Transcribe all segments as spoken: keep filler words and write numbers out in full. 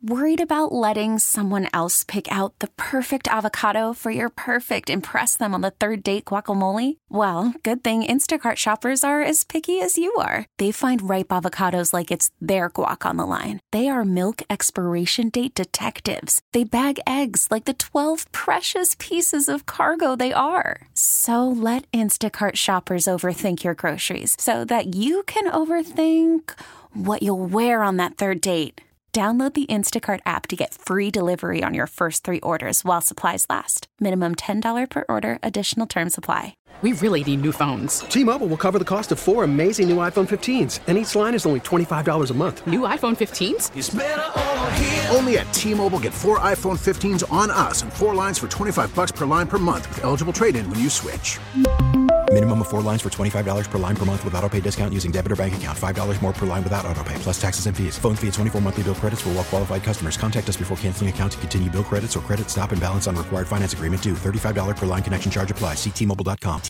Worried about letting someone else pick out the perfect avocado for your perfect impress them on the third date guacamole? Well, good thing Instacart shoppers are as picky as you are. They find ripe avocados like it's their guac on the line. They are milk expiration date detectives. They bag eggs like the twelve precious pieces of cargo they are. So let Instacart shoppers overthink your groceries so that you can overthink what you'll wear on that third date. Download the Instacart app to get free delivery on your first three orders while supplies last. Minimum ten dollars per order. Additional terms apply. We really need new phones. T-Mobile will cover the cost of four amazing new iPhone fifteens, and each line is only twenty-five dollars a month. New iPhone fifteens? It's better over here. Only at T-Mobile, get four iPhone fifteens on us and four lines for twenty-five dollars per line per month with eligible trade-in when you switch. Minimum of four lines for twenty-five dollars per line per month with autopay discount using debit or bank account. five dollars more per line without autopay, plus taxes and fees. Phone fee at twenty-four monthly bill credits for well-qualified customers. Contact us before canceling account to continue bill credits or credit stop and balance on required finance agreement due. thirty-five dollars per line connection charge applies. See T Mobile dot com.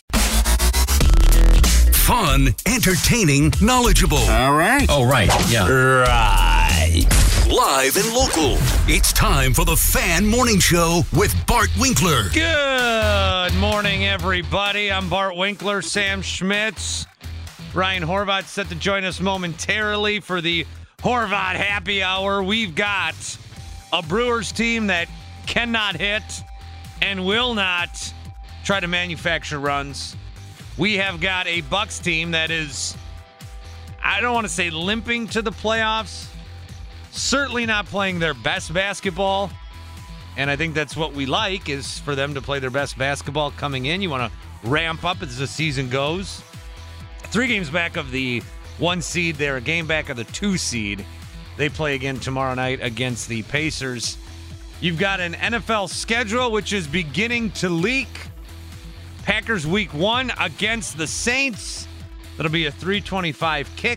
Fun, entertaining, knowledgeable. All right. Oh, right. Yeah. Right. Live and local. It's time for the Fan Morning Show with Bart Winkler. Good morning, everybody. I'm Bart Winkler, Sam Schmitz. Ryan Horvat set to join us momentarily for the Horvat Happy Hour. We've got a Brewers team that cannot hit and will not try to manufacture runs. We have got a Bucks team that is, I don't want to say limping to the playoffs, certainly not playing their best basketball. And I think that's what we like, is for them to play their best basketball coming in. You want to ramp up as the season goes. Three games back of the one seed. They're a game back of the two seed. They play again tomorrow night against the Pacers. You've got an N F L schedule which is beginning to leak. Packers week one against the Saints. That'll be a three twenty-five kick.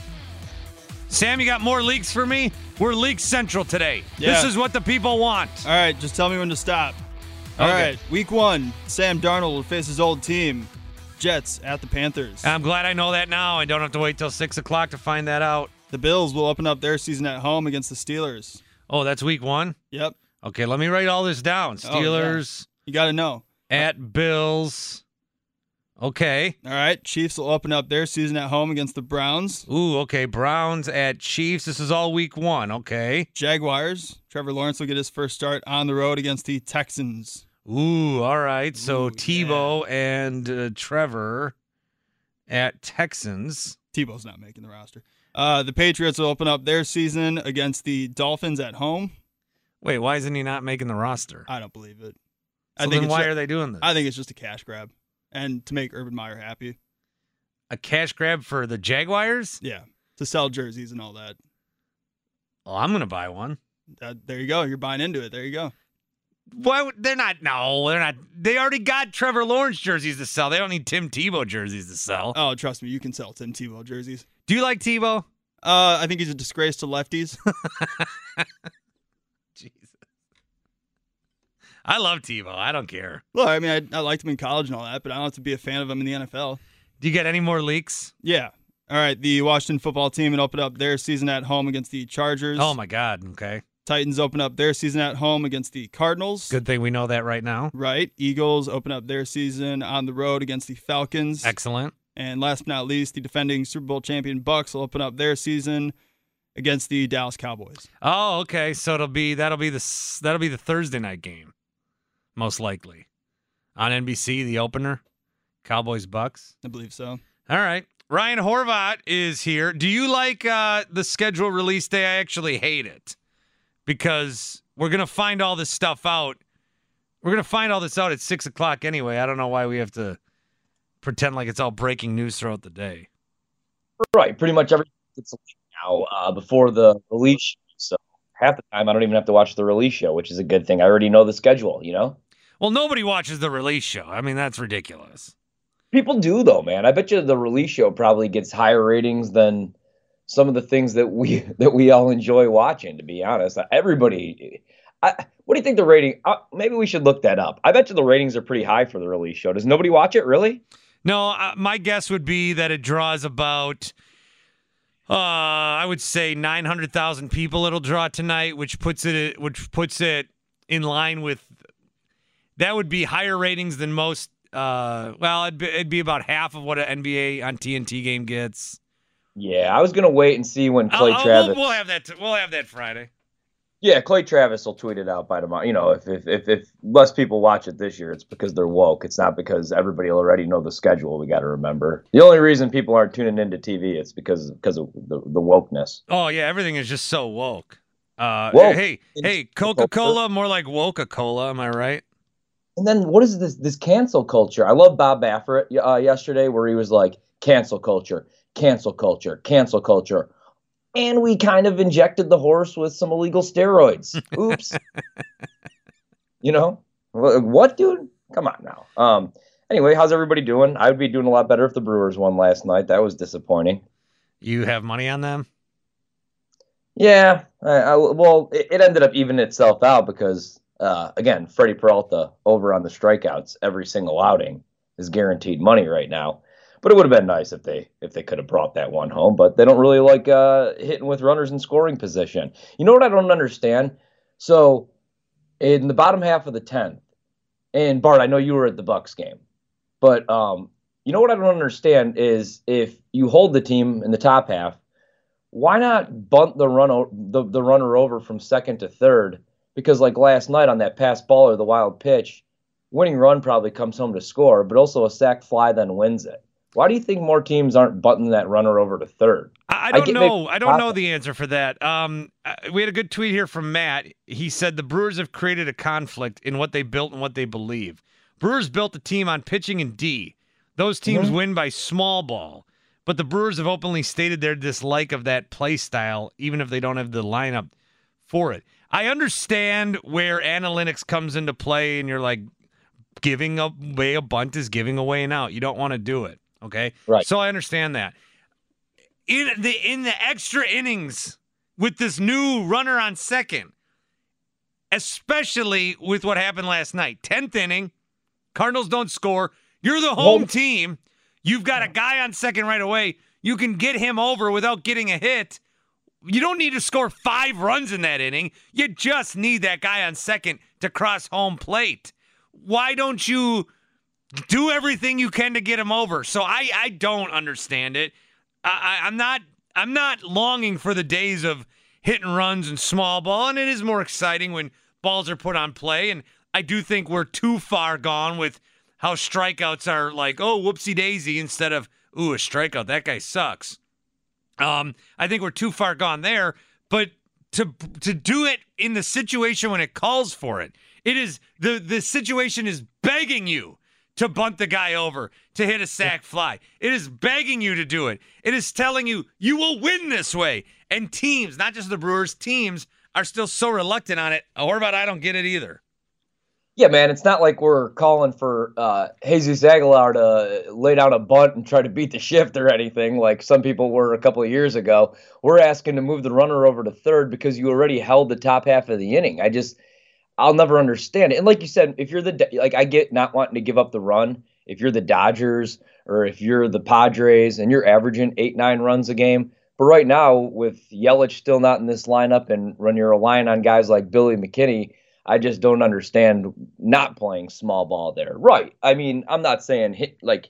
Sam, you got more leaks for me? We're leak central today. Yeah. This is what the people want. All right, just tell me when to stop. All Okay. right, week one, Sam Darnold will face his old team, Jets at the Panthers. I'm glad I know that now. I don't have to wait till six o'clock to find that out. The Bills will open up their season at home against the Steelers. Oh, that's week one? Yep. Okay, let me write all this down. Oh, yeah. Steelers You got to know. at Bills. Okay. All right, Chiefs will open up their season at home against the Browns. Ooh, okay. Browns at Chiefs. This is all week one. Okay. Jaguars, Trevor Lawrence will get his first start on the road against the Texans. Ooh, all right. So Ooh, Tebow and uh, Trevor at Texans. Tebow's not making the roster. Uh, the Patriots will open up their season against the Dolphins at home. Wait, why isn't he not making the roster? I don't believe it. So I think then it's why ju- are they doing this? I think it's just a cash grab and to make Urban Meyer happy. A cash grab for the Jaguars? Yeah, to sell jerseys and all that. Well, I'm going to buy one. Uh, there you go. You're buying into it. There you go. Why would, they're not, no, they're not. They already got Trevor Lawrence jerseys to sell. They don't need Tim Tebow jerseys to sell. Oh, trust me, you can sell Tim Tebow jerseys. Do you like Tebow? Uh, I think he's a disgrace to lefties. Jesus. I love Tebow. I don't care. Well, I mean, I, I liked him in college and all that, but I don't have to be a fan of him in the N F L. Do you get any more leaks? Yeah. All right, the Washington football team would open up their season at home against the Chargers. Oh, my God. Okay. Titans open up their season at home against the Cardinals. Good thing we know that right now. Right. Eagles open up their season on the road against the Falcons. Excellent. And last but not least, the defending Super Bowl champion Bucks will open up their season against the Dallas Cowboys. Oh, okay. So it'll be that'll be the that'll be the Thursday night game, most likely, on N B C. The opener, Cowboys Bucks. I believe so. All right. Ryan Horvat is here. Do you like uh, the schedule release day? I actually hate it because we're gonna find all this stuff out. We're gonna find all this out at six o'clock anyway. I don't know why we have to pretend like it's all breaking news throughout the day. Right. Pretty much everything gets leaked now uh, before the release show. So half the time I don't even have to watch the release show, which is a good thing. I already know the schedule, you know? Well, nobody watches the release show. I mean, that's ridiculous. People do, though, man. I bet you the release show probably gets higher ratings than some of the things that we that we all enjoy watching, to be honest. Everybody, I, what do you think the rating? Uh, maybe we should look that up. I bet you the ratings are pretty high for the release show. Does nobody watch it, really? No, uh, my guess would be that it draws about Uh, I would say nine hundred thousand people it'll draw tonight, which puts it which puts it in line with that would be higher ratings than most. Uh, well, it'd be, it'd be about half of what an N B A on T N T game gets. Yeah, I was gonna wait and see when Clay I'll, Travis. We'll, we'll have that. T- we'll have that Friday. Yeah, Clay Travis will tweet it out by tomorrow. You know, if, if if if less people watch it this year, it's because they're woke. It's not because everybody already know the schedule. We got to remember the only reason people aren't tuning into T V it's because because of the, the wokeness. Oh yeah, everything is just so woke. Uh, Woke. Hey, hey, Coca-Cola, more like Woca-Cola. Am I right? And then what is this this cancel culture? I love Bob Baffert uh, yesterday where he was like cancel culture, cancel culture, cancel culture. And we kind of injected the horse with some illegal steroids. Oops. You know? What, dude? Come on now. Um. Anyway, how's everybody doing? I would be doing a lot better if the Brewers won last night. That was disappointing. You have money on them? Yeah. I, I, well, it, it ended up evening itself out because, uh, again, Freddie Peralta over on the strikeouts every single outing is guaranteed money right now. But it would have been nice if they if they could have brought that one home. But they don't really like uh, hitting with runners in scoring position. You know what I don't understand? So in the bottom half of the tenth, and Bart, I know you were at the Bucks game, but um, you know what I don't understand is if you hold the team in the top half, why not bunt the run o- the, the runner over from second to third? Because like last night on that pass ball or the wild pitch, winning run probably comes home to score, but also a sac fly then wins it. Why do you think more teams aren't butting that runner over to third? I, I don't I know. I don't know the answer for that. Um, we had a good tweet here from Matt. He said the Brewers have created a conflict in what they built and what they believe. Brewers built a team on pitching and D. Those teams mm-hmm. win by small ball. But the Brewers have openly stated their dislike of that play style, even if they don't have the lineup for it. I understand where analytics comes into play, and you're like, giving away a bunt is giving away an out. You don't want to do it. Okay, right. So I understand that. In the in the extra innings with this new runner on second, especially with what happened last night, tenth inning, Cardinals don't score. You're the home team. You've got a guy on second right away. You can get him over without getting a hit. You don't need to score five runs in that inning. You just need that guy on second to cross home plate. Why don't you do everything you can to get him over? So I, I don't understand it. I, I, I'm not I'm not longing for the days of hit and runs and small ball, and it is more exciting when balls are put on play. And I do think we're too far gone with how strikeouts are like, oh, whoopsie daisy, instead of, ooh, a strikeout, that guy sucks. Um, I think we're too far gone there. But to to do it in the situation when it calls for it, it is the the situation is begging you to bunt the guy over, to hit a sac fly. It is begging you to do it. It is telling you, you will win this way. And teams, not just the Brewers, teams are still so reluctant on it. Horvat, I don't get it either. Yeah, man, it's not like we're calling for uh, Jesus Aguilar to lay down a bunt and try to beat the shift or anything like some people were a couple of years ago. We're asking to move the runner over to third because you already held the top half of the inning. I just... I'll never understand it. And like you said, if you're the, like, I get not wanting to give up the run. If you're the Dodgers or if you're the Padres and you're averaging eight, nine runs a game. But right now, with Yelich still not in this lineup and when you're relying on guys like Billy McKinney, I just don't understand not playing small ball there. Right. I mean, I'm not saying hit, like,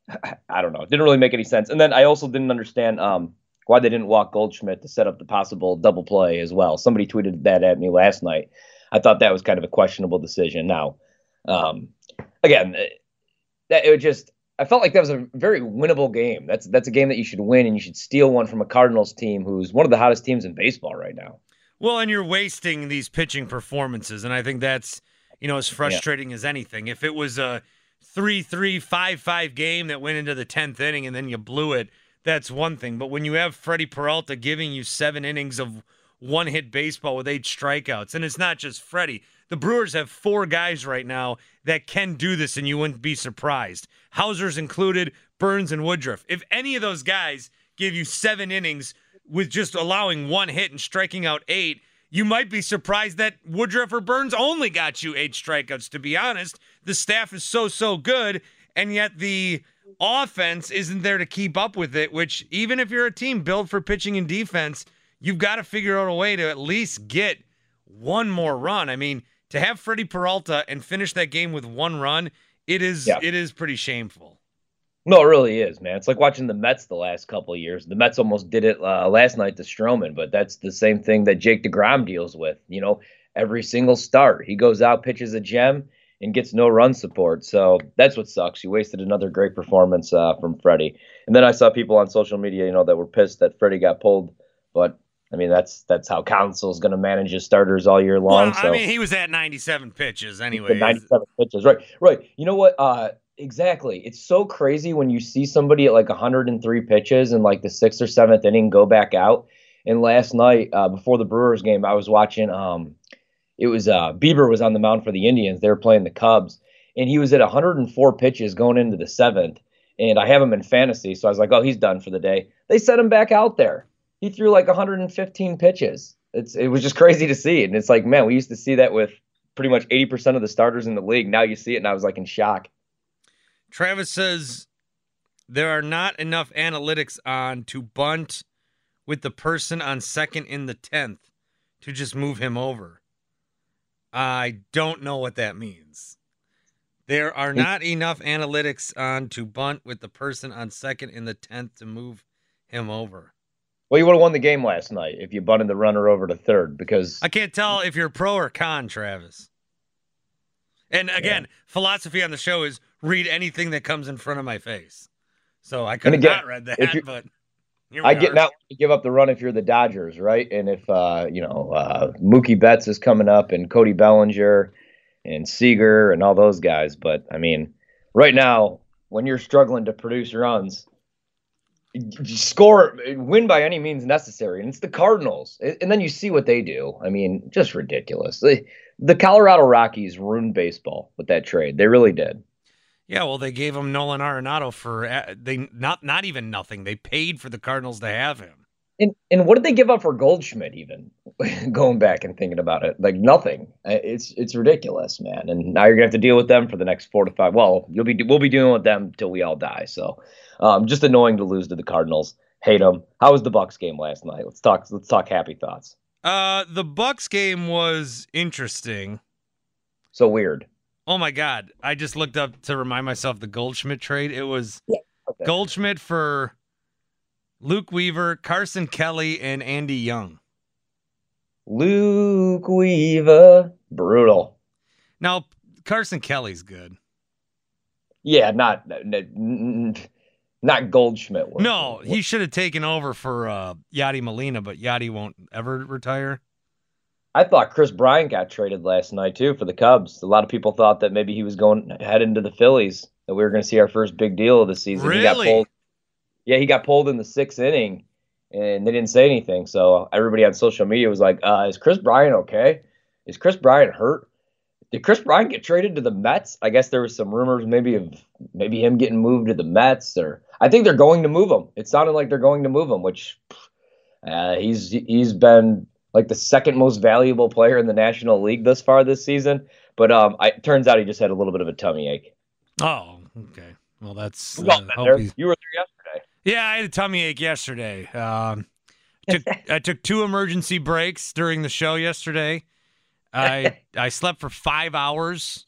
I don't know. It didn't really make any sense. And then I also didn't understand um, why they didn't walk Goldschmidt to set up the possible double play as well. Somebody tweeted that at me last night. I thought that was kind of a questionable decision. Now, um, again, that it just I felt like that was a very winnable game. That's that's a game that you should win, and you should steal one from a Cardinals team who's one of the hottest teams in baseball right now. Well, and you're wasting these pitching performances, and I think that's you know as frustrating yeah. as anything. If it was a three three, five five game that went into the tenth inning and then you blew it, that's one thing. But when you have Freddie Peralta giving you seven innings of one-hit baseball with eight strikeouts. And it's not just Freddie. The Brewers have four guys right now that can do this, and you wouldn't be surprised. Hauser's included, Burns and Woodruff. If any of those guys give you seven innings with just allowing one hit and striking out eight, you might be surprised that Woodruff or Burns only got you eight strikeouts, to be honest. The staff is so, so good, and yet the offense isn't there to keep up with it, which even if you're a team built for pitching and defense, you've got to figure out a way to at least get one more run. I mean, to have Freddie Peralta and finish that game with one run, it is yeah. it is pretty shameful. No, it really is, man. It's like watching the Mets the last couple of years. The Mets almost did it uh, last night to Stroman, but that's the same thing that Jake DeGrom deals with. You know, every single start, he goes out, pitches a gem, and gets no run support. So that's what sucks. You wasted another great performance uh, from Freddie. And then I saw people on social media, you know, that were pissed that Freddie got pulled. But, I mean, that's that's how Counsell's going to manage his starters all year long. Well, so. I mean, he was at ninety-seven pitches anyway. ninety-seven pitches, right. Right. You know what? Uh, exactly. It's so crazy when you see somebody at like one hundred three pitches in like the sixth or seventh inning go back out. And last night, uh, before the Brewers game, I was watching um, – It was uh, Bieber was on the mound for the Indians. They were playing the Cubs, and he was at one hundred four pitches going into the seventh. And I have him in fantasy, so I was like, "Oh, he's done for the day." They set him back out there. He threw like one hundred fifteen pitches. It's it was just crazy to see, and it's like, man, we used to see that with pretty much eighty percent of the starters in the league. Now you see it, and I was like in shock. Travis says there are not enough analytics on to bunt with the person on second in the tenth to just move him over. I don't know what that means. There are not enough analytics on to bunt with the person on second in the tenth to move him over. Well, you would have won the game last night if you bunted the runner over to third because I can't tell if you're pro or con, Travis. And again, yeah. philosophy on the show is read anything that comes in front of my face. So I could have not read that, but I get now you give up the run if you're the Dodgers, right? And if uh, you know uh, Mookie Betts is coming up and Cody Bellinger and Seager and all those guys, but I mean, right now when you're struggling to produce runs, score, win by any means necessary, and it's the Cardinals. And then you see what they do. I mean, just ridiculous. The, the Colorado Rockies ruined baseball with that trade. They really did. Yeah, well, they gave him Nolan Arenado for they not not even nothing. They paid for the Cardinals to have him. And and what did they give up for Goldschmidt? Even going back and thinking about it, like nothing. It's it's ridiculous, man. And now you're gonna have to deal with them for the next four to five. Well, you'll be we'll be dealing with them till we all die. So, um, just annoying to lose to the Cardinals. Hate them. How was the Bucks game last night? Let's talk. Let's talk happy thoughts. Uh, the Bucks game was interesting. So weird. Oh, my God. I just looked up to remind myself the Goldschmidt trade. It was yeah, okay. Goldschmidt for Luke Weaver, Carson Kelly, and Andy Young. Luke Weaver. Brutal. Now, Carson Kelly's good. Yeah, not not Goldschmidt. Work. No, he should have taken over for uh, Yadi Molina, but Yadi won't ever retire. I thought Chris Bryant got traded last night, too, for the Cubs. A lot of people thought that maybe he was going head into the Phillies, that we were going to see our first big deal of the season. Really? He got pulled. Yeah, he got pulled in the sixth inning, and they didn't say anything. So everybody on social media was like, uh, is Chris Bryant okay? Is Chris Bryant hurt? Did Chris Bryant get traded to the Mets? I guess there was some rumors maybe of maybe him getting moved to the Mets. Or I think they're going to move him. It sounded like they're going to move him, which uh, he's he's been – like the second most valuable player in the National League thus far this season. But um, I, it turns out he just had a little bit of a tummy ache. Oh, okay. Well, that's... Uh, there. You were there yesterday. Yeah, I had a tummy ache yesterday. Um, took, I took two emergency breaks during the show yesterday. I I slept for five hours,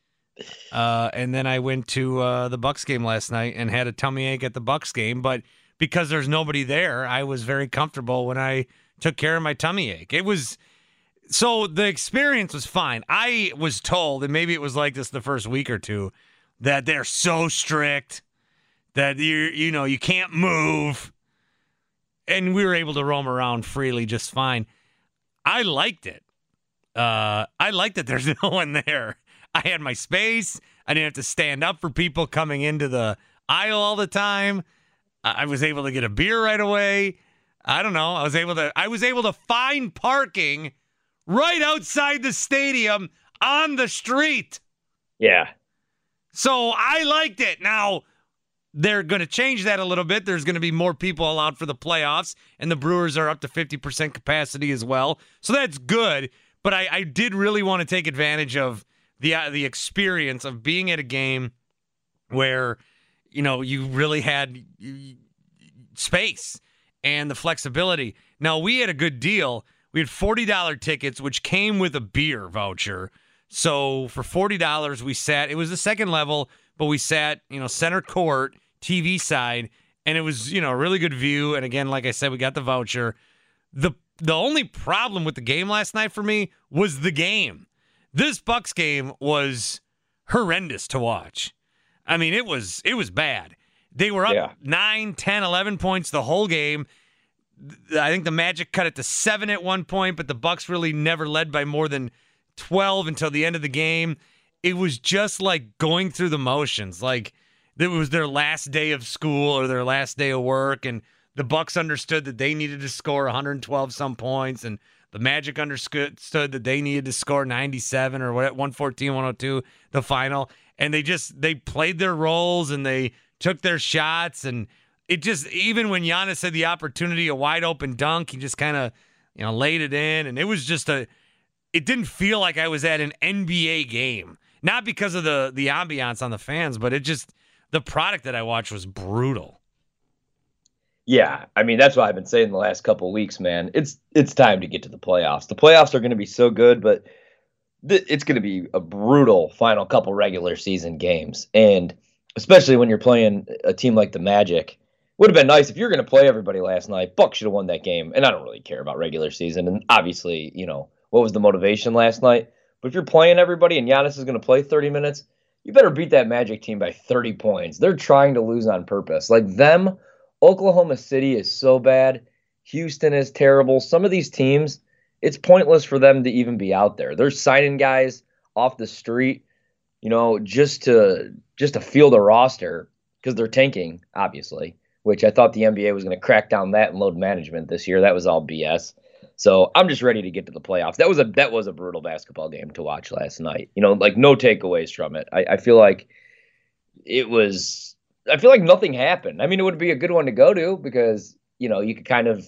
uh, and then I went to uh, the Bucks game last night and had a tummy ache at the Bucks game. But because there's nobody there, I was very comfortable when I took care of my tummy ache. It was so the experience was fine. I was told, and maybe it was like this the first week or two, that they're so strict that you you know you can't move, and we were able to roam around freely just fine. I liked it. Uh, I liked that there's no one there. I had my space. I didn't have to stand up for people coming into the aisle all the time. I was able to get a beer right away. I don't know. I was able to I was able to find parking right outside the stadium on the street. Yeah. So I liked it. Now, they're going to change that a little bit. There's going to be more people allowed for the playoffs, and the Brewers are up to fifty percent capacity as well. So that's good. But I, I did really want to take advantage of the uh, the experience of being at a game where you know, you really had space and the flexibility. Now, we had a good deal. We had forty dollars tickets, which came with a beer voucher. So for forty dollars, we sat, it was the second level, but we sat, you know, center court, T V side, and it was, you know, a really good view. And again, like I said, we got the voucher. The the only problem with the game last night for me was the game. This Bucks game was horrendous to watch. I mean, it was it was bad. They were up yeah. nine, ten, eleven points the whole game. I think the Magic cut it to seven at one point, but the Bucks really never led by more than twelve until the end of the game. It was just like going through the motions. Like it was their last day of school or their last day of work, and the Bucks understood that they needed to score one hundred twelve some points, and the Magic understood that they needed to score ninety-seven or what, one fourteen, one oh two, the final. And they just, they played their roles and they took their shots. And it just, even when Giannis had the opportunity, a wide open dunk, he just kind of, you know, laid it in. And it was just a, it didn't feel like I was at an N B A game. Not because of the, the ambiance on the fans, but it just, the product that I watched was brutal. Yeah, I mean, that's what I've been saying the last couple of weeks, man. It's it's time to get to the playoffs. The playoffs are going to be so good, but th- it's going to be a brutal final couple regular season games. And especially when you're playing a team like the Magic, would have been nice if you're going to play everybody last night. Bucks should have won that game. And I don't really care about regular season. And obviously, you know, what was the motivation last night? But if you're playing everybody and Giannis is going to play thirty minutes, you better beat that Magic team by thirty points. They're trying to lose on purpose. Like them, Oklahoma City is so bad. Houston is terrible. Some of these teams, it's pointless for them to even be out there. They're signing guys off the street, you know, just to just to field a roster because they're tanking, obviously, which I thought the N B A was going to crack down that and load management this year. That was all B S. So I'm just ready to get to the playoffs. That was a that was a brutal basketball game to watch last night. You know, like no takeaways from it. I, I feel like it was. I feel like nothing happened. I mean, it would be a good one to go to because, you know, you could kind of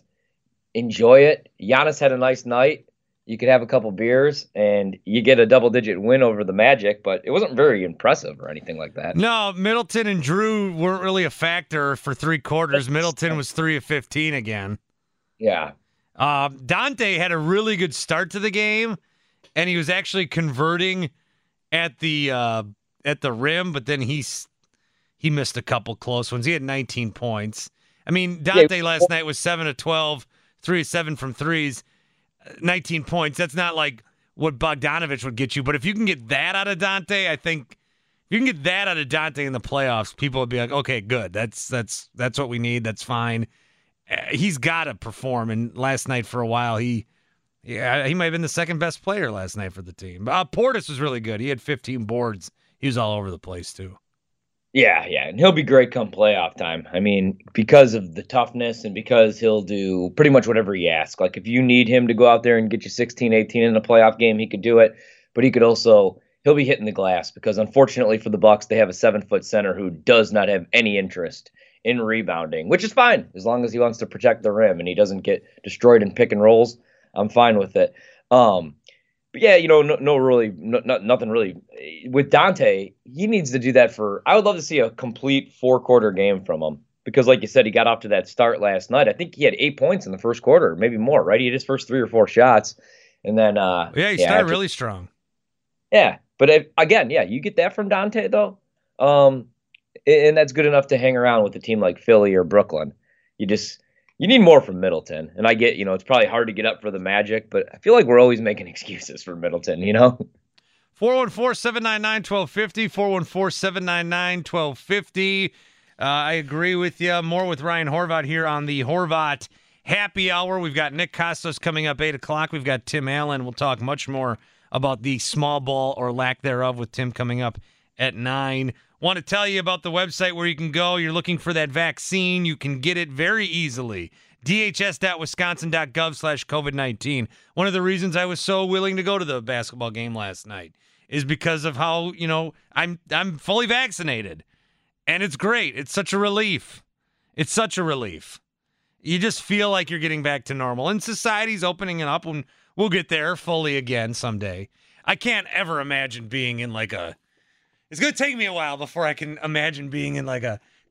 enjoy it. Giannis had a nice night. You could have a couple beers and you get a double-digit win over the Magic, but it wasn't very impressive or anything like that. No, Middleton and Drew weren't really a factor for three quarters. Middleton was three of fifteen again. Yeah. Uh, Dante had a really good start to the game, and he was actually converting at the uh, at the rim, but then he's He missed a couple close ones. He had nineteen points. I mean, Dante last night was seven of twelve, three of seven from threes, nineteen points. That's not like what Bogdanovich would get you. But if you can get that out of Dante, I think if you can get that out of Dante in the playoffs, people would be like, okay, good. That's that's that's what we need. That's fine. Uh, he's got to perform. And last night for a while, he yeah, he might have been the second best player last night for the team. Uh, Portis was really good. He had fifteen boards. He was all over the place, too. Yeah, yeah, and he'll be great come playoff time. I mean, because of the toughness and because he'll do pretty much whatever he asks. Like, if you need him to go out there and get you sixteen, eighteen in a playoff game, he could do it. But he could also, he'll be hitting the glass because, unfortunately for the Bucks, they have a seven-foot center who does not have any interest in rebounding, which is fine as long as he wants to protect the rim and he doesn't get destroyed in pick and rolls. I'm fine with it. Um, But yeah, you know, no, no really, no, no, nothing really. With Dante, he needs to do that for. I would love to see a complete four-quarter game from him because, like you said, he got off to that start last night. I think he had eight points in the first quarter, maybe more. Right? He had his first three or four shots, and then uh, yeah, he yeah, started just, really strong. Yeah, but if, again, yeah, you get that from Dante though, um, and that's good enough to hang around with a team like Philly or Brooklyn. You just. You need more from Middleton. And I get, you know, it's probably hard to get up for the Magic, but I feel like we're always making excuses for Middleton, you know? four one four, seven nine nine, one two five zero, four one four, seven nine nine, one two five zero. Uh, I agree with you. More with Ryan Horvat here on the Horvat Happy Hour. We've got Nick Kostos coming up eight o'clock. We've got Tim Allen. We'll talk much more about the small ball or lack thereof with Tim coming up at nine. Want to tell you about the website where you can go. You're looking for that vaccine. You can get it very easily. D H S dot wisconsin dot gov slash COVID nineteen. One of the reasons I was so willing to go to the basketball game last night is because of how, you know, I'm I'm fully vaccinated. And it's great. It's such a relief. It's such a relief. You just feel like you're getting back to normal. And society's opening it up, and we'll get there fully again someday. I can't ever imagine being in like a... It's going to take me a while before I can imagine being in like a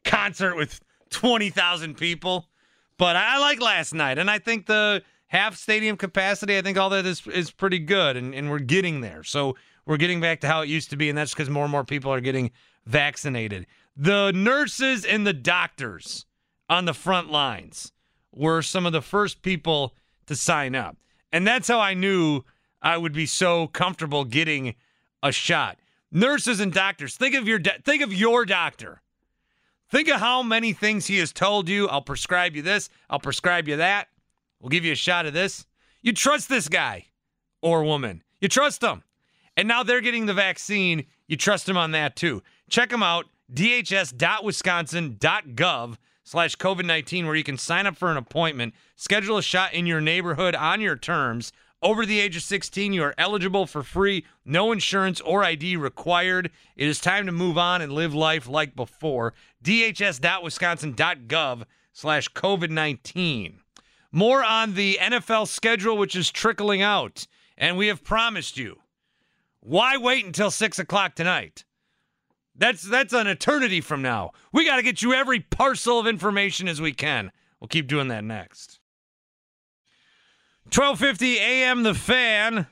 concert with twenty thousand people. But I like last night, and I think the half stadium capacity, I think all that is is pretty good, and, and we're getting there. So we're getting back to how it used to be, and that's because more and more people are getting vaccinated. The nurses and the doctors on the front lines were some of the first people to sign up. And that's how I knew I would be so comfortable getting a shot. Nurses and doctors, think of your do- think of your doctor. Think of how many things he has told you. I'll prescribe you this. I'll prescribe you that. We'll give you a shot of this. You trust this guy or woman. You trust them. And now they're getting the vaccine. You trust them on that too. Check them out, d h s dot wisconsin dot gov slash covid nineteen, where you can sign up for an appointment, schedule a shot in your neighborhood on your terms. Over the age of sixteen, you are eligible for free, no insurance or I D required. It is time to move on and live life like before. d h s dot wisconsin dot gov slash covid nineteen. More on the N F L schedule, which is trickling out. And we have promised you, why wait until six o'clock tonight? That's that's an eternity from now. We got to get you every parcel of information as we can. We'll keep doing that next. twelve fifty a.m. The Fan.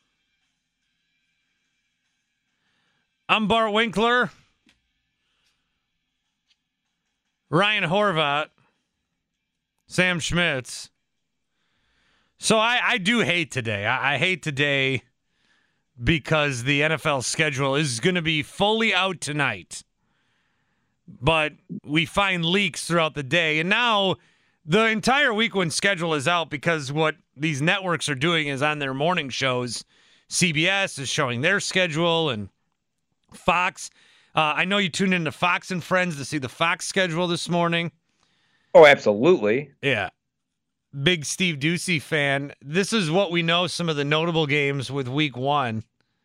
I'm Bart Winkler. Ryan Horvat. Sam Schmitz. So I, I do hate today. I, I hate today because the N F L schedule is going to be fully out tonight. But we find leaks throughout the day. And now the entire week one schedule is out because what these networks are doing is on their morning shows. C B S is showing their schedule, and Fox. Uh, I know you tuned into Fox and Friends to see the Fox schedule this morning. Oh, absolutely. Yeah. Big Steve Ducey fan. This is what we know, some of the notable games with week one.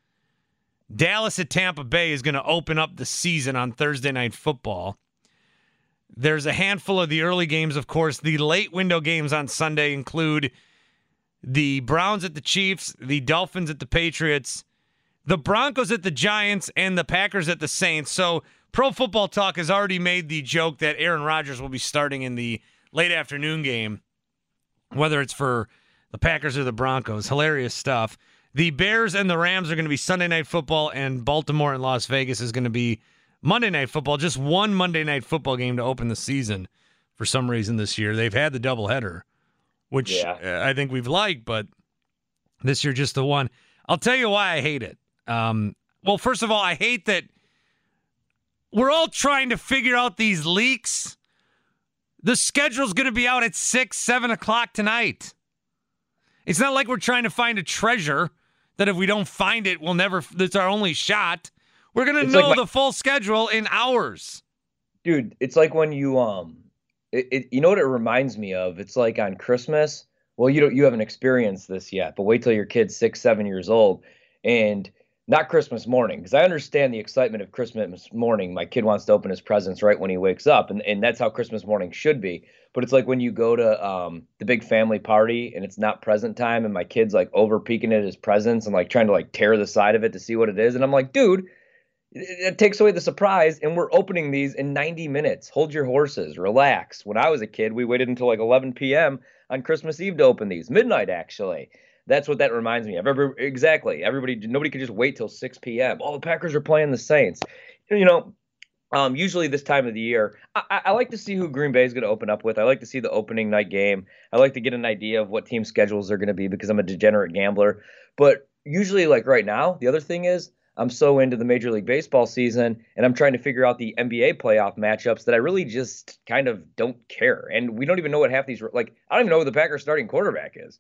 Dallas at Tampa Bay is going to open up the season on Thursday Night Football. There's a handful of the early games, of course. The late window games on Sunday include the Browns at the Chiefs, the Dolphins at the Patriots, the Broncos at the Giants, and the Packers at the Saints. So Pro Football Talk has already made the joke that Aaron Rodgers will be starting in the late afternoon game, whether it's for the Packers or the Broncos. Hilarious stuff. The Bears and the Rams are going to be Sunday Night Football, and Baltimore and Las Vegas is going to be Monday Night Football. Just one Monday Night Football game to open the season for some reason this year. They've had the doubleheader, which yeah. I think we've liked, but this year just the one. I'll tell you why I hate it. Um, well, first of all, I hate that we're all trying to figure out these leaks. The schedule's going to be out at six, seven o'clock tonight. It's not like we're trying to find a treasure that if we don't find it, we'll never, that's our only shot. We're going to know like my, the full schedule in hours. Dude, it's like when you, um, it, it, you know what it reminds me of? It's like on Christmas. Well, you don't, you haven't experienced this yet, but wait till your kid's six, seven years old, and not Christmas morning, because I understand the excitement of Christmas morning. My kid wants to open his presents right when he wakes up, and, and that's how Christmas morning should be. But it's like when you go to um, the big family party and it's not present time, and my kid's like over peeking at his presents and like trying to like tear the side of it to see what it is. And I'm like, dude, it, it takes away the surprise, and we're opening these in ninety minutes. Hold your horses, relax. When I was a kid, we waited until like eleven p.m. on Christmas Eve to open these. Midnight, actually. That's what that reminds me of. Every, exactly. Everybody, nobody could just wait till six p.m. Oh, the Packers are playing the Saints. You know, um, usually this time of the year, I, I like to see who Green Bay is going to open up with. I like to see the opening night game. I like to get an idea of what team schedules are going to be because I'm a degenerate gambler. But usually, like right now, the other thing is I'm so into the Major League Baseball season, and I'm trying to figure out the N B A playoff matchups that I really just kind of don't care. And we don't even know what half these – like, I don't even know who the Packers starting quarterback is.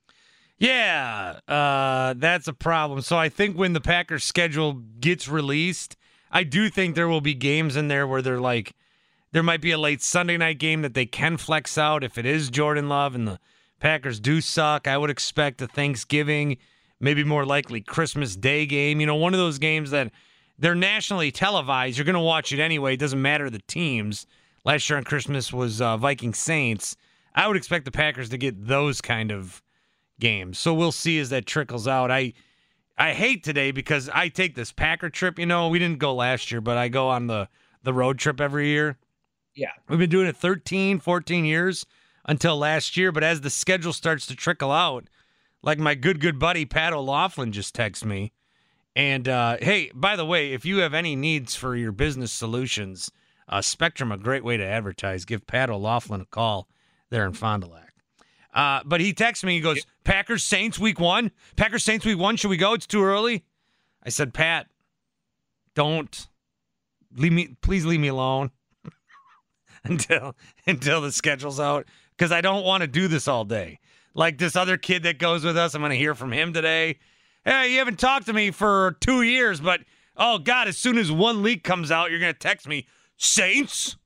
Yeah, uh, that's a problem. So I think when the Packers schedule gets released, I do think there will be games in there where they're like, there might be a late Sunday night game that they can flex out if it is Jordan Love and the Packers do suck. I would expect a Thanksgiving, maybe more likely Christmas Day game. You know, one of those games that they're nationally televised. You're going to watch it anyway. It doesn't matter the teams. Last year on Christmas was uh, Vikings Saints. I would expect the Packers to get those kind of games. So we'll see as that trickles out. I I hate today because I take this Packer trip. You know, we didn't go last year, but I go on the, the road trip every year. Yeah. We've been doing it thirteen, fourteen years until last year, but as the schedule starts to trickle out, like my good, good buddy Pat O'Loughlin just texted me. And, uh, hey, by the way, if you have any needs for your business solutions, uh, Spectrum, a great way to advertise. Give Pat O'Loughlin a call there in Fond du Lac. Uh, but he texts me, he goes, Packers Saints week one? Packers Saints week one, should we go? It's too early. I said, Pat, don't. Leave me, please leave me alone until until the schedule's out, because I don't want to do this all day. Like this other kid that goes with us, I'm going to hear from him today. Hey, you haven't talked to me for two years, but, oh, God, as soon as one leak comes out, you're going to text me, Saints?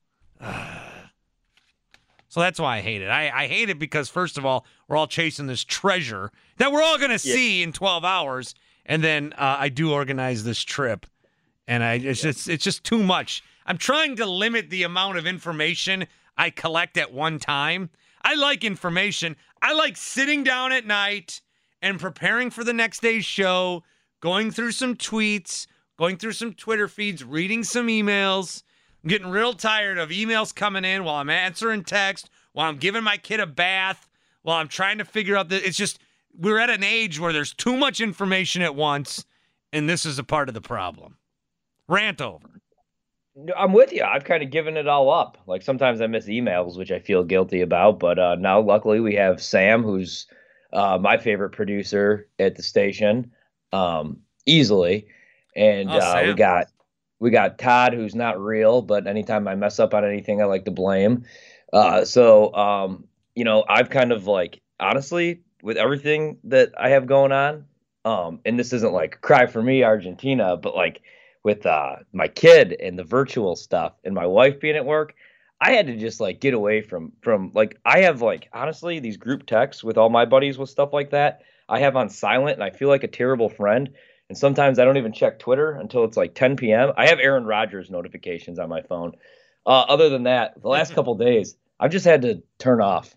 So that's why I hate it. I, I hate it because, first of all, we're all chasing this treasure that we're all going to yeah. see in twelve hours, and then uh, I do organize this trip, and I it's, yeah. just, it's just too much. I'm trying to limit the amount of information I collect at one time. I like information. I like sitting down at night and preparing for the next day's show, going through some tweets, going through some Twitter feeds, reading some emails. I'm getting real tired of emails coming in while I'm answering text, while I'm giving my kid a bath, while I'm trying to figure out the. It's just, we're at an age where there's too much information at once, and this is a part of the problem. Rant over. I'm with you. I've kind of given it all up. Like sometimes I miss emails, which I feel guilty about. But uh, now, luckily, we have Sam, who's uh, my favorite producer at the station, um, easily, and oh, uh, we got we got Todd, who's not real, but anytime I mess up on anything, I like to blame. Uh, so um, you know, I've kind of like honestly with everything that I have going on, um, and this isn't like cry for me, Argentina, but like. With uh, my kid and the virtual stuff and my wife being at work, I had to just like get away from from like I have like honestly these group texts with all my buddies with stuff like that I have on silent, and I feel like a terrible friend. And sometimes I don't even check Twitter until it's like ten p.m. I have Aaron Rodgers notifications on my phone. Uh, other than that, the last couple days I've just had to turn off.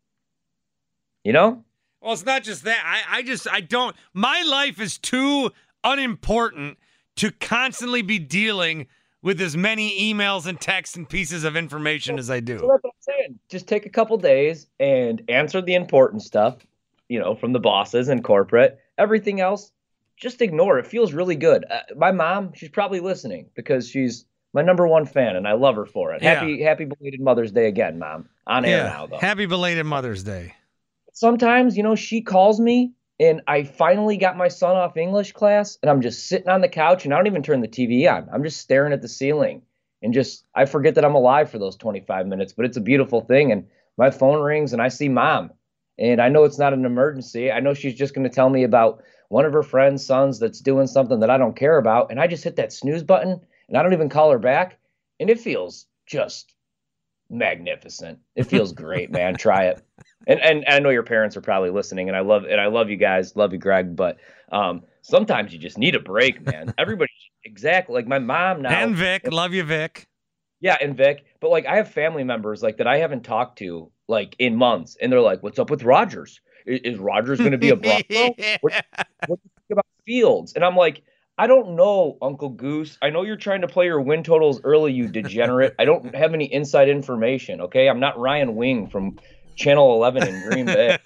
You know? Well, it's not just that. I, I just I don't. My life is too unimportant to constantly be dealing with as many emails and texts and pieces of information as I do. So that's what I'm saying. Just take a couple days and answer the important stuff, you know, from the bosses and corporate. Everything else, just ignore. It feels really good. Uh, my mom, she's probably listening because she's my number one fan, and I love her for it. Yeah. Happy, happy belated Mother's Day again, Mom. On air yeah. now, though. Happy belated Mother's Day. Sometimes, you know, she calls me. And I finally got my son off English class, and I'm just sitting on the couch, and I don't even turn the T V on. I'm just staring at the ceiling, and just I forget that I'm alive for those twenty-five minutes. But it's a beautiful thing, and my phone rings, and I see Mom, and I know it's not an emergency. I know she's just going to tell me about one of her friends' sons that's doing something that I don't care about, and I just hit that snooze button, and I don't even call her back, and it feels just magnificent. It feels great, man. Try it. And and I know your parents are probably listening, and I love and I love you guys, love you, Greg. But um, sometimes you just need a break, man. Everybody, exactly like my mom now. And Vic, love you, Vic. Yeah, and Vic. But like I have family members like that I haven't talked to like in months, and they're like, "What's up with Rodgers? Is, is Rodgers going to be a Bronco? yeah. What, what do you think about Fields?" And I'm like, I don't know, Uncle Goose. I know you're trying to play your win totals early, you degenerate. I don't have any inside information. Okay, I'm not Ryan Wing from Channel eleven in Green Bay.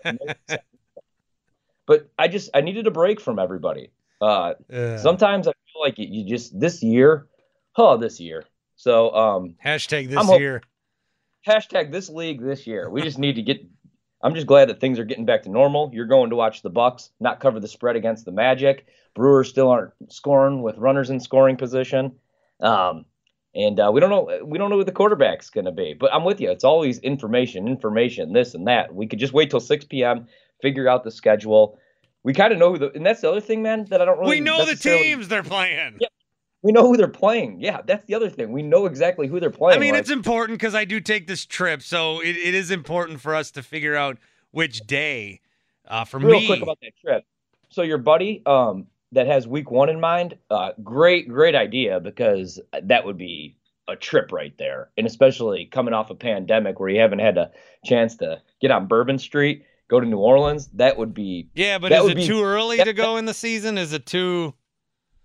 But I just I needed a break from everybody. Uh, yeah. Sometimes I feel like you just this year, oh, this year. So um, hashtag this I'm year. Hashtag this league this year. We just need to get. I'm just glad that things are getting back to normal. You're going to watch the Bucks not cover the spread against the Magic. Brewers still aren't scoring with runners in scoring position. Um, And uh, we don't know we don't know who the quarterback's going to be. But I'm with you. It's always information, information, this and that. We could just wait till six p.m., figure out the schedule. We kind of know who the – and that's the other thing, man, that I don't really – We know the teams they're playing. Yeah, we know who they're playing. Yeah, that's the other thing. We know exactly who they're playing. I mean, like, it's important because I do take this trip, so it, it is important for us to figure out which day. Uh, for real me – quick about that trip. So your buddy um, – that has week one in mind, uh, great, great idea, because that would be a trip right there. And especially coming off a pandemic where you haven't had a chance to get on Bourbon Street, go to New Orleans, that would be. Yeah, but is it be, too early that, to go in the season? Is it too?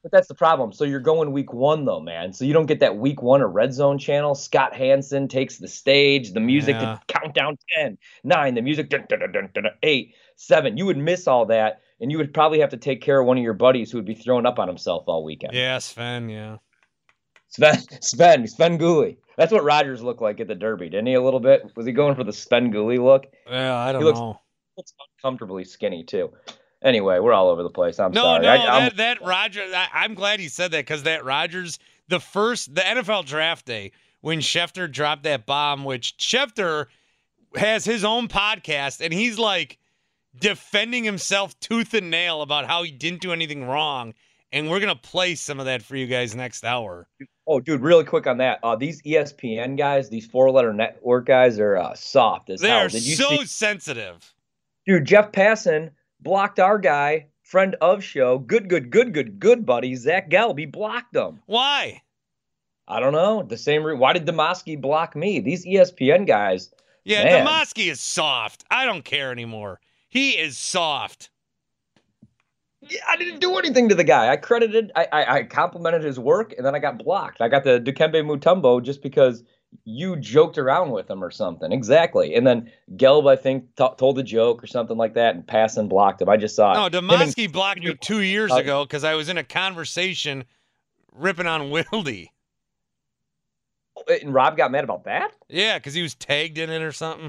But that's the problem. So you're going week one, though, man. So you don't get that week one or red zone channel. Scott Hansen takes the stage, the music, Yeah. to count down ten, nine, the music, dun, dun, dun, dun, dun, eight, seven. You would miss all that, and you would probably have to take care of one of your buddies who would be throwing up on himself all weekend. Yeah, Sven, yeah. Sven, Sven, Sven Gulli. That's what Rodgers looked like at the Derby, didn't he, a little bit? Was he going for the Sven Gulli look? Yeah, I don't he looks, know. looks uncomfortably skinny, too. Anyway, we're all over the place. I'm no, sorry. No, I, no, I'm- that, that Rodgers, I, I'm glad he said that because that Rodgers, the first, the N F L draft day, when Schefter dropped that bomb, which Schefter has his own podcast, and he's like defending himself tooth and nail about how he didn't do anything wrong. And we're going to play some of that for you guys next hour. Oh, dude, really quick on that. Uh, these E S P N guys, these four-letter network guys are uh, soft as hell. They're Did you so see? sensitive. Dude, Jeff Passan blocked our guy, friend of show, good, good, good, good, good buddy, Zach Gelb. Blocked him. Why? I don't know. The same re- Why did Demoski block me? These E S P N guys. Yeah, man. Demoski is soft. I don't care anymore. He is soft. Yeah, I didn't do anything to the guy. I credited, I, I, I complimented his work, and then I got blocked. I got the Dikembe Mutombo just because you joked around with him or something. Exactly. And then Gelb, I think, t- told a joke or something like that, and Passan blocked him. I just saw No, it. Him Demoski and- blocked me two years Uh, ago because I was in a conversation ripping on Wildy. And Rob got mad about that? Yeah, because he was tagged in it or something.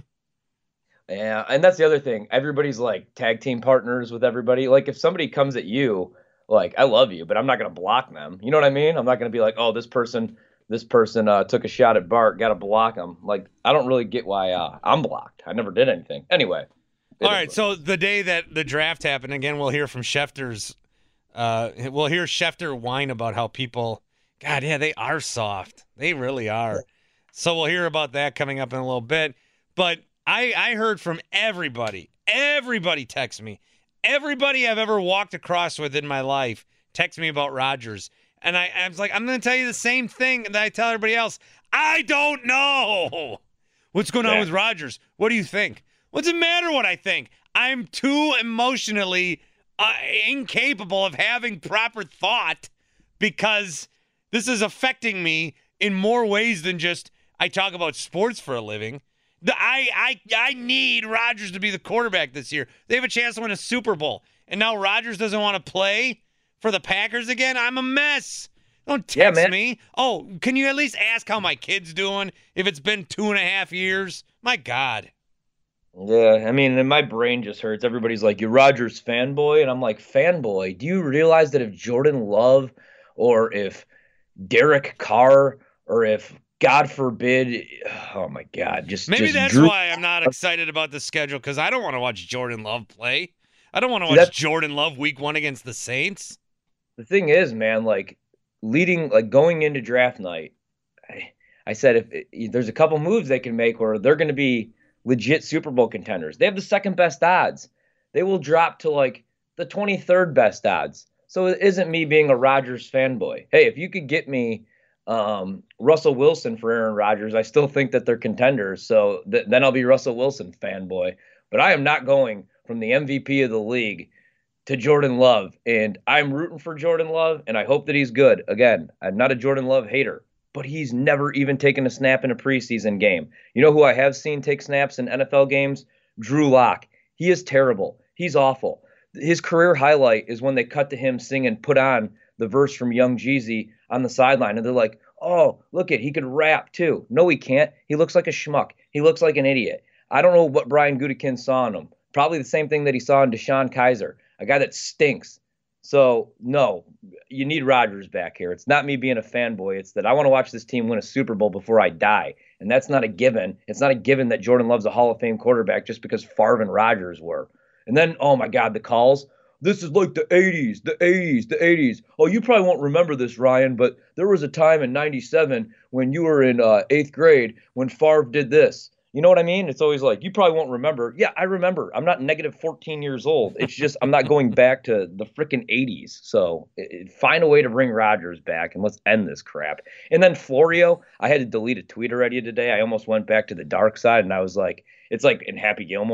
Yeah, and that's the other thing. Everybody's like tag team partners with everybody. Like if somebody comes at you, like I love you, but I'm not gonna block them. You know what I mean? I'm not gonna be like, oh, this person, this person uh, took a shot at Bart, gotta block him. Like I don't really get why uh, I'm blocked. I never did anything. Anyway. All right, so the day that the draft happened, again, we'll hear from Schefter's. Uh, we'll hear Schefter whine about how people, God, yeah, they are soft. They really are. So we'll hear about that coming up in a little bit. But I, I heard from everybody, everybody text me. Everybody I've ever walked across with in my life text me about Rodgers. And I, I was like, I'm going to tell you the same thing that I tell everybody else. I don't know. What's going on Yeah. with Rodgers? What do you think? What's it matter what I think? I'm too emotionally uh, incapable of having proper thought because this is affecting me in more ways than just I talk about sports for a living. The, I, I, I need Rodgers to be the quarterback this year. They have a chance to win a Super Bowl. And now Rodgers doesn't want to play for the Packers again? I'm a mess. Don't text Yeah, man. me. Oh, can you at least ask how my kid's doing if it's been two and a half years? My God. Yeah, I mean, and my brain just hurts. Everybody's like, "You're Rodgers fanboy," and I'm like, "Fanboy? Do you realize that if Jordan Love, or if Derek Carr, or if God forbid, oh my God, just Maybe just that's Drew- why I'm not excited about the schedule because I don't want to watch Jordan Love play. I don't want to See, watch that's- Jordan Love week one against the Saints. The thing is, man, like leading, like going into draft night, I, I said if, if there's a couple moves they can make where they're going to be legit Super Bowl contenders. They have the second best odds. They will drop to like the twenty-third best odds. So it isn't me being a Rodgers fanboy. Hey, if you could get me um, Russell Wilson for Aaron Rodgers, I still think that they're contenders. So th- then I'll be Russell Wilson fanboy. But I am not going from the M V P of the league to Jordan Love. And I'm rooting for Jordan Love, and I hope that he's good. Again, I'm not a Jordan Love hater, but he's never even taken a snap in a preseason game. You know who I have seen take snaps in N F L games? Drew Lock. He is terrible. He's awful. His career highlight is when they cut to him singing Put On, the verse from Young Jeezy on the sideline. And they're like, oh, look it, he could rap too. No, he can't. He looks like a schmuck. He looks like an idiot. I don't know what Brian Gutekunst saw in him. Probably the same thing that he saw in Deshaun Kaiser, a guy that stinks. So, no, you need Rodgers back here. It's not me being a fanboy. It's that I want to watch this team win a Super Bowl before I die. And that's not a given. It's not a given that Jordan Love's a Hall of Fame quarterback just because Favre and Rodgers were. And then, oh, my God, the calls. This is like the eighties, the eighties, the eighties. Oh, you probably won't remember this, Ryan, but there was a time in ninety-seven when you were in uh, eighth grade when Favre did this. You know what I mean? It's always like, you probably won't remember. Yeah, I remember. I'm not negative fourteen years old. It's just I'm not going back to the freaking eighties. So it, it, find a way to bring Rodgers back, and let's end this crap. And then Florio, I had to delete a tweet already today. I almost went back to the dark side, and I was like, it's like in Happy Gilmore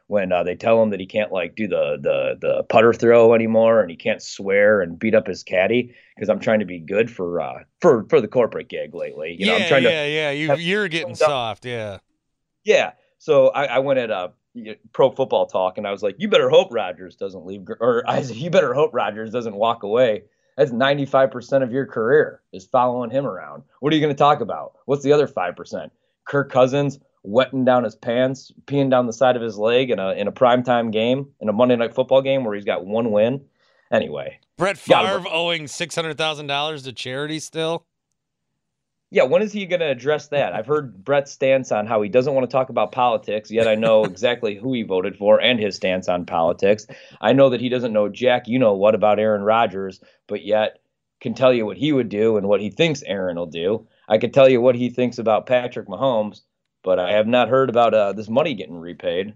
when uh, they tell him that he can't like do the the the putter throw anymore and he can't swear and beat up his caddy because I'm trying to be good for uh for for the corporate gig lately. You know, yeah, I'm trying yeah, to yeah. You you're getting soft, yeah. Yeah. So I, I went at uh Pro Football Talk and I was like, you better hope Rodgers doesn't leave, or I said, you better hope Rodgers doesn't walk away. That's ninety-five percent of your career is following him around. What are you going to talk about? What's the other five percent? Kirk Cousins wetting down his pants, peeing down the side of his leg in a in a primetime game, in a Monday Night Football game where he's got one win. Anyway. Brett Favre owing six hundred thousand dollars to charity still? Yeah, when is he going to address that? I've heard Brett's stance on how he doesn't want to talk about politics, yet I know exactly who he voted for and his stance on politics. I know that he doesn't know jack, you know what, about Aaron Rodgers, but yet can tell you what he would do and what he thinks Aaron will do. I could tell you what he thinks about Patrick Mahomes, but I have not heard about uh, this money getting repaid.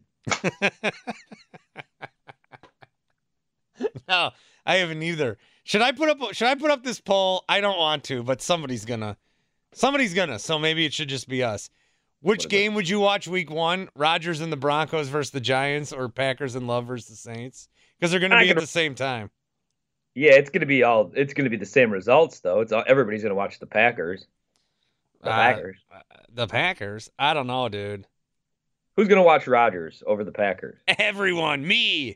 No, I haven't either. Should I put up should I put up this poll? I don't want to, but somebody's gonna. Somebody's gonna, so maybe it should just be us. Which game would you watch week one? Rodgers and the Broncos versus the Giants, or Packers and Love versus the Saints? Because they're gonna be at the same time. Yeah, it's gonna be all. It's gonna be the same results, though. It's all, everybody's gonna watch the Packers. The uh, Packers. The Packers. I don't know, dude. Who's gonna watch Rodgers over the Packers? Everyone. Me.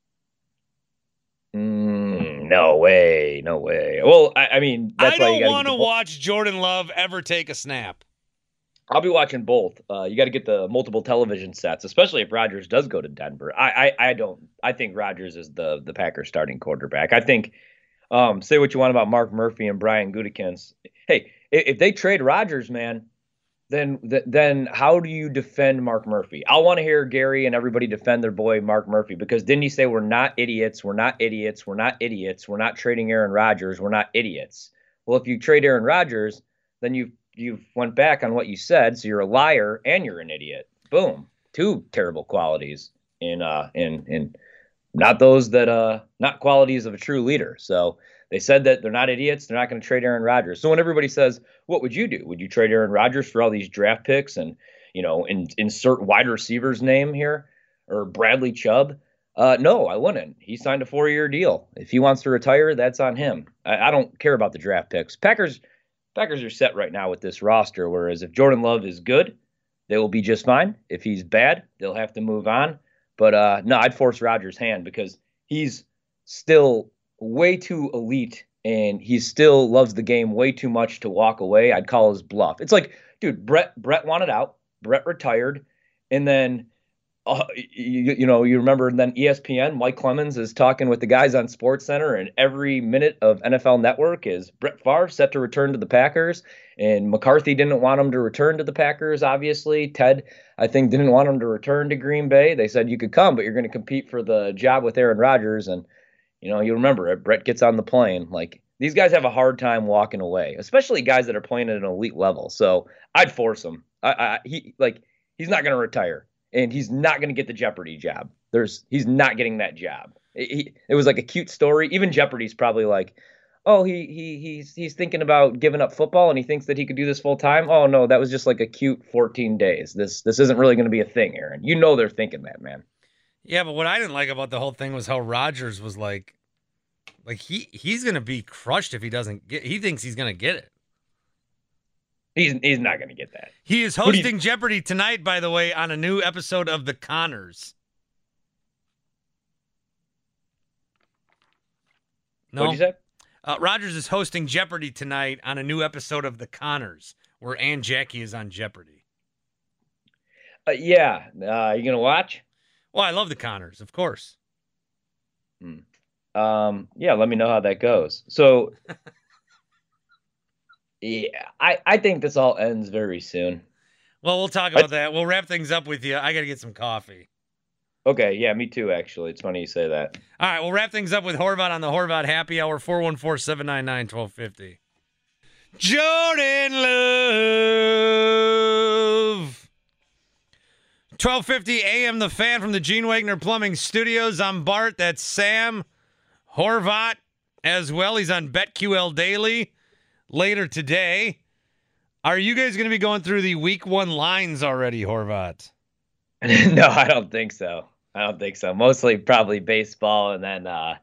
Mm, no way. No way. Well, I, I mean, that's I why you don't gotta want to get the- watch Jordan Love ever take a snap. I'll be watching both. Uh, you got to get the multiple television sets, especially if Rodgers does go to Denver. I, I, I don't. I think Rodgers is the the Packers starting quarterback. I think. Um, say what you want about Mark Murphy and Brian Gutekunst. Hey, if, if they trade Rodgers, man, then th- then how do you defend Mark Murphy? I want to hear Gary and everybody defend their boy Mark Murphy, because didn't he say we're not idiots, we're not idiots, we're not idiots, we're not trading Aaron Rodgers, we're not idiots. Well, if you trade Aaron Rodgers, then you've you've went back on what you said, so you're a liar and you're an idiot. Boom, two terrible qualities in uh in in not those that uh not qualities of a true leader. So they said that they're not idiots. They're not going to trade Aaron Rodgers. So when everybody says, what would you do? Would you trade Aaron Rodgers for all these draft picks and, you know, in, insert wide receiver's name here, or Bradley Chubb? Uh, no, I wouldn't. He signed a four-year deal. If he wants to retire, that's on him. I, I don't care about the draft picks. Packers, Packers are set right now with this roster, whereas if Jordan Love is good, they will be just fine. If he's bad, they'll have to move on. But uh, no, I'd force Rodgers' hand because he's still way too elite and he still loves the game way too much to walk away. I'd call his bluff. It's like, dude, Brett Brett wanted out. Brett retired. And then, uh, you, you know, you remember then E S P N, Mike Clemens is talking with the guys on SportsCenter, and every minute of N F L Network is Brett Favre set to return to the Packers. And McCarthy didn't want him to return to the Packers, obviously. Ted, I think, didn't want him to return to Green Bay. They said, you could come, but you're going to compete for the job with Aaron Rodgers. And you know, you remember it. Brett gets on the plane. Like, these guys have a hard time walking away, especially guys that are playing at an elite level. So I'd force him. I, I, he like he's not going to retire, and he's not going to get the Jeopardy job. There's he's not getting that job. It, he, it was like a cute story. Even Jeopardy's probably like, oh, he he he's he's thinking about giving up football, and he thinks that he could do this full time. Oh no, that was just like a cute fourteen days. This this isn't really going to be a thing, Aaron. You know they're thinking that, man. Yeah, but what I didn't like about the whole thing was how Rodgers was like, like he he's gonna be crushed if he doesn't get. He thinks he's gonna get it. He's he's not gonna get that. He is hosting Jeopardy tonight, by the way, on a new episode of The Conners. No, What'd you say? Uh, Rodgers is hosting Jeopardy tonight on a new episode of The Conners, where Ann Jackie is on Jeopardy. Uh, yeah, uh, you gonna watch? Well, I love The Conners, of course. Hmm. Um, yeah, let me know how that goes. So, yeah, I, I think this all ends very soon. Well, we'll talk about I, that. We'll wrap things up with you. I got to get some coffee. Okay, yeah, me too, actually. It's funny you say that. All right, we'll wrap things up with Horvat on the Horvat Happy Hour, four one four, seven nine nine, one two five zero. Jordan Love. twelve fifty A M, The Fan from the Gene Wagner Plumbing Studios. I'm Bart. That's Sam Horvat as well. He's on BetQL Daily later today. Are you guys going to be going through the week one lines already, Horvat? No, I don't think so. I don't think so. Mostly probably baseball, and then uh,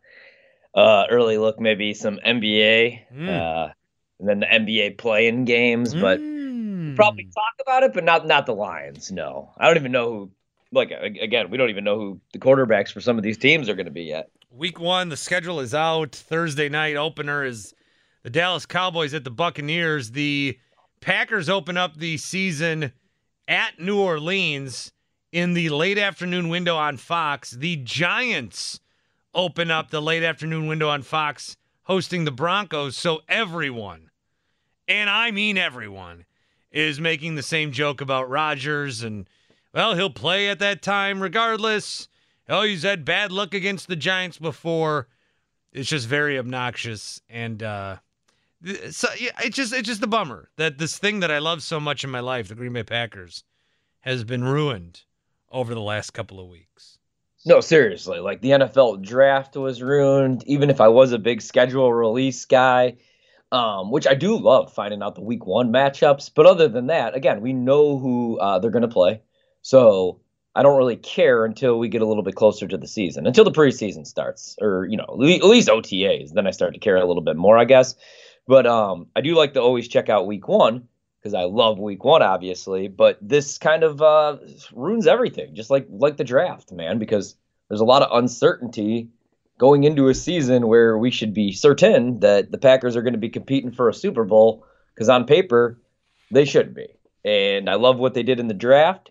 uh, early look maybe some N B A, mm. uh, and then the N B A play-in games. But mm. probably talk about it, but not not the Lions. No, I don't even know who. Like again, we don't even know who the quarterbacks for some of these teams are going to be yet. Week one, the schedule is out. Thursday night opener is the Dallas Cowboys at the Buccaneers. The Packers open up the season at New Orleans in the late afternoon window on Fox. The Giants open up the late afternoon window on Fox, hosting the Broncos. So everyone, and I mean everyone, is making the same joke about Rodgers and, well, he'll play at that time regardless. Oh, he's had bad luck against the Giants before. It's just very obnoxious. And uh, so yeah, it's just it's just a bummer that this thing that I love so much in my life, the Green Bay Packers, has been ruined over the last couple of weeks. No, seriously. Like, the N F L draft was ruined. Even if I was a big schedule release guy, um, which I do love finding out the week one matchups. But other than that, again, we know who uh, they're going to play. So I don't really care until we get a little bit closer to the season, until the preseason starts, or, you know, at least O T As. Then I start to care a little bit more, I guess. But um, I do like to always check out week one because I love week one, obviously. But this kind of uh, ruins everything, just like like the draft, man, because there's a lot of uncertainty going into a season where we should be certain that the Packers are going to be competing for a Super Bowl, because on paper, they should be. And I love what they did in the draft.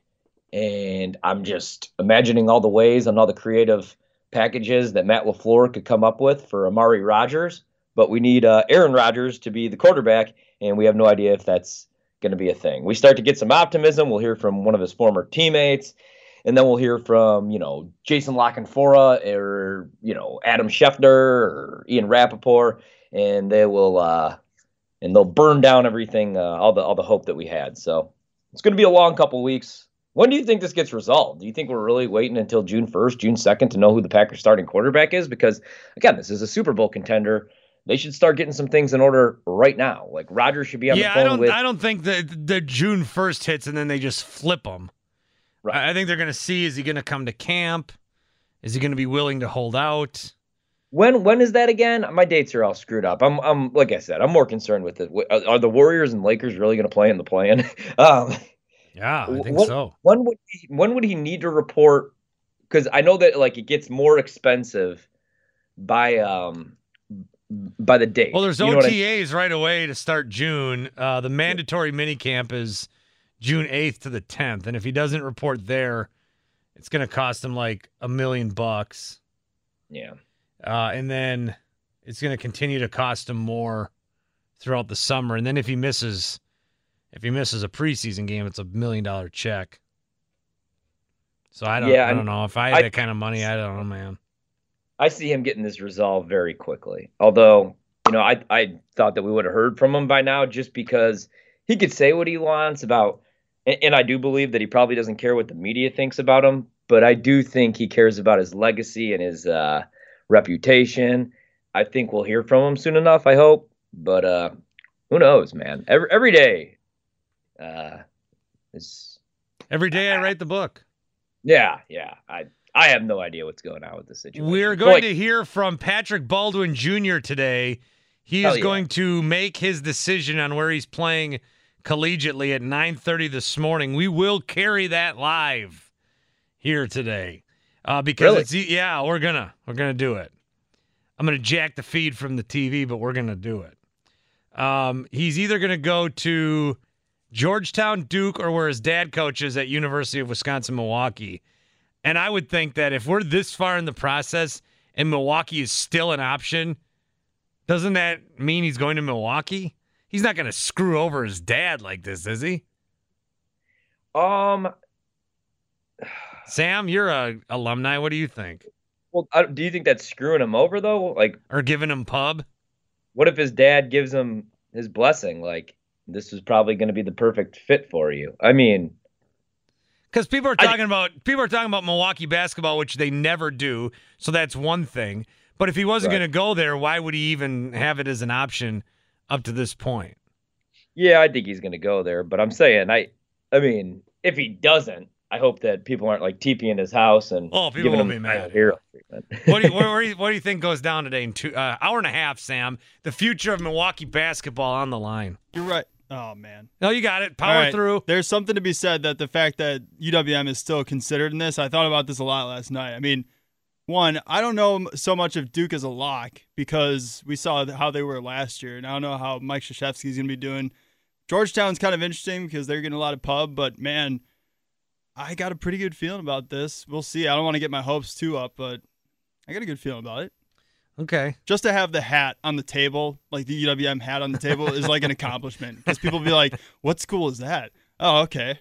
And I'm just imagining all the ways and all the creative packages that Matt LaFleur could come up with for Amari Rodgers. But we need uh, Aaron Rodgers to be the quarterback, and we have no idea if that's going to be a thing. We start to get some optimism. We'll hear from one of his former teammates, and then we'll hear from, you know, Jason LaCanfora or, you know, Adam Schefter or Ian Rappaport, and they will uh, and they'll burn down everything, uh, all the all the hope that we had. So it's going to be a long couple weeks. When do you think this gets resolved? Do you think we're really waiting until June first, June second to know who the Packers starting quarterback is? Because, again, this is a Super Bowl contender. They should start getting some things in order right now. Like, Rodgers should be on yeah, the phone I don't, with... I don't think that the June first hits and then they just flip him. Right. I think they're going to see, is he going to come to camp? Is he going to be willing to hold out? When when is that again? My dates are all screwed up. I'm I'm like I said, I'm more concerned with it. Are the Warriors and Lakers really going to play in the play-in? um, Yeah, I think when, so. When would he, when would he need to report? Because I know that like it gets more expensive by um by the date. Well, there's you know O T As I mean? right away to start June. Uh, the mandatory minicamp is June eighth to the tenth, and if he doesn't report there, it's going to cost him like a million bucks. Yeah, uh, and then it's going to continue to cost him more throughout the summer, and then if he misses. If he misses a preseason game, it's a million dollar check. So I don't, yeah, I don't know. If I had I, that kind of money, I don't know, man. I see him getting this resolved very quickly. Although, you know, I I thought that we would have heard from him by now, just because he could say what he wants about, and, and I do believe that he probably doesn't care what the media thinks about him, but I do think he cares about his legacy and his uh, reputation. I think we'll hear from him soon enough, I hope. But uh, who knows, man? Every every day. Uh, it's, Every day I write the book. Yeah, yeah. I I have no idea what's going on with this situation. We're going like, to hear from Patrick Baldwin Junior today. He is yeah. going to make his decision on where he's playing collegiately at nine thirty this morning. We will carry that live here today. Uh, because really? it's yeah, we're gonna we're gonna do it. I'm gonna jack the feed from the T V, but we're gonna do it. Um, he's either gonna go to Georgetown, Duke, or where his dad coaches at University of Wisconsin-Milwaukee. And I would think that if we're this far in the process and Milwaukee is still an option, doesn't that mean he's going to Milwaukee? He's not going to screw over his dad like this, is he? Um, Sam, you're a alumni. What do you think? Well, I, do you think that's screwing him over, though? Like, or giving him pub? What if his dad gives him his blessing? Like, this is probably going to be the perfect fit for you. I mean, because people are talking I, about people are talking about Milwaukee basketball, which they never do. So that's one thing. But if he wasn't right. going to go there, why would he even have it as an option up to this point? Yeah, I think he's going to go there. But I'm saying, I, I mean, if he doesn't, I hope that people aren't like TPing his house and oh, people giving will him be mad. Hero treatment. what, do you, what, what, do you, what do you think goes down today in two uh, hour and a half, Sam? The future of Milwaukee basketball on the line. You're right. Oh, man. No, you got it. Power right. through. There's something to be said that the fact that U W M is still considered in this, I thought about this a lot last night. I mean, one, I don't know so much if Duke is a lock because we saw how they were last year, and I don't know how Mike Krzyzewski's going to be doing. Georgetown's kind of interesting because they're getting a lot of pub, but, man, I got a pretty good feeling about this. We'll see. I don't want to get my hopes too up, but I got a good feeling about it. Okay. Just to have the hat on the table, like the U W M hat on the table, is like an accomplishment. Because people be like, what school is that? Oh, okay.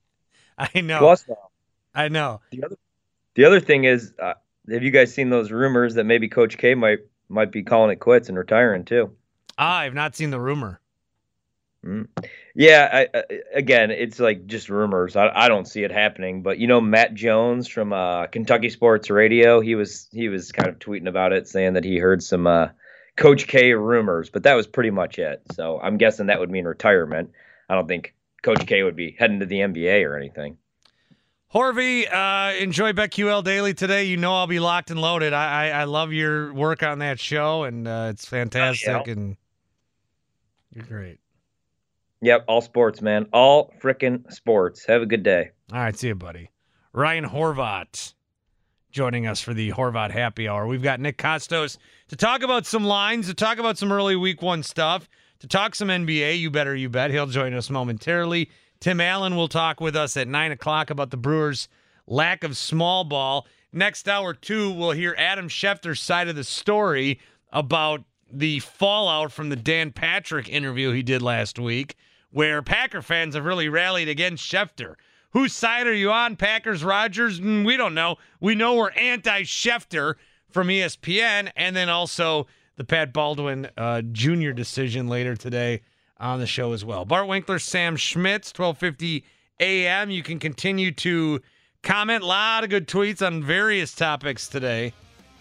I know. Plus, uh, I know. The other, the other thing is, uh, have you guys seen those rumors that maybe Coach K might might be calling it quits and retiring too? Ah, I've not seen the rumor. Mm. Yeah, I, I, again, it's like just rumors. I, I don't see it happening. But you know, Matt Jones from uh, Kentucky Sports Radio, he was he was kind of tweeting about it, saying that he heard some uh, Coach K rumors, but that was pretty much it. So I'm guessing that would mean retirement. I don't think Coach K would be heading to the N B A or anything. Horvey, uh, enjoy BetQL Daily today. You know I'll be locked and loaded. I I, I love your work on that show, and uh, it's fantastic, oh, yeah. and you're great. Yep, all sports, man. All frickin' sports. Have a good day. All right, see you, buddy. Ryan Horvat joining us for the Horvat Happy Hour. We've got Nick Kostos to talk about some lines, to talk about some early week one stuff, to talk some N B A. You better, you bet. He'll join us momentarily. Tim Allen will talk with us at nine o'clock about the Brewers' lack of small ball. Next hour, two, we'll hear Adam Schefter's side of the story about the fallout from the Dan Patrick interview he did last week, where Packer fans have really rallied against Schefter. Whose side are you on, Packers, Rodgers? Mm, we don't know. We know we're anti-Schefter from E S P N, and then also the Pat Baldwin uh, Junior decision later today on the show as well. Bart Winkler, Sam Schmitz, twelve fifty A M. You can continue to comment. A lot of good tweets on various topics today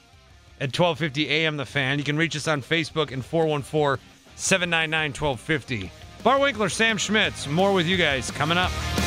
at twelve fifty A M The Fan. You can reach us on Facebook and four one four, seven nine nine, one two five zero. Bart Winkler, Sam Schmitz, more with you guys coming up.